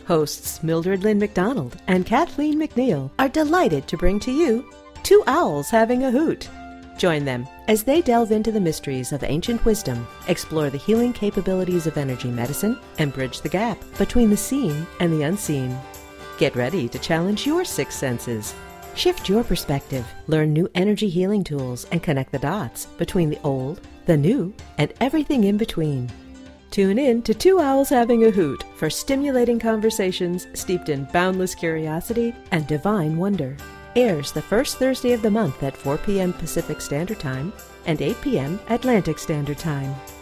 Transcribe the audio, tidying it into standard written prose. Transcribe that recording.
Hosts Mildred Lynn McDonald and Kathleen McNeil are delighted to bring to you Two Owls Having a Hoot. Join them as they delve into the mysteries of ancient wisdom, explore the healing capabilities of energy medicine, and bridge the gap between the seen and the unseen. Get ready to challenge your sixth senses. Shift your perspective, learn new energy healing tools, and connect the dots between the old, the new, and everything in between. Tune in to Two Owls Having a Hoot for stimulating conversations steeped in boundless curiosity and divine wonder. Airs the first Thursday of the month at 4 p.m. Pacific Standard Time and 8 p.m. Atlantic Standard Time.